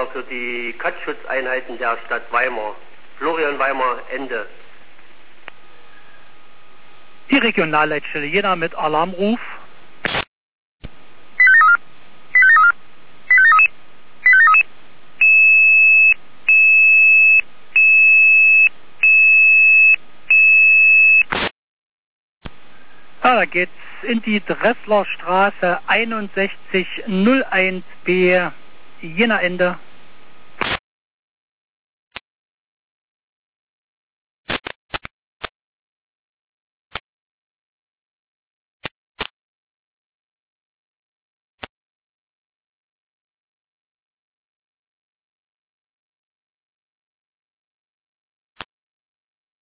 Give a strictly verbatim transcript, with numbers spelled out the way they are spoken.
Ansprache für die Katzschutzeinheiten der Stadt Weimar. Florian Weimar, Ende. Die Regionalleitstelle Jena mit Alarmruf. Ja, da geht's in die Dresslerstraße einundsechzig null eins b, Jena Ende.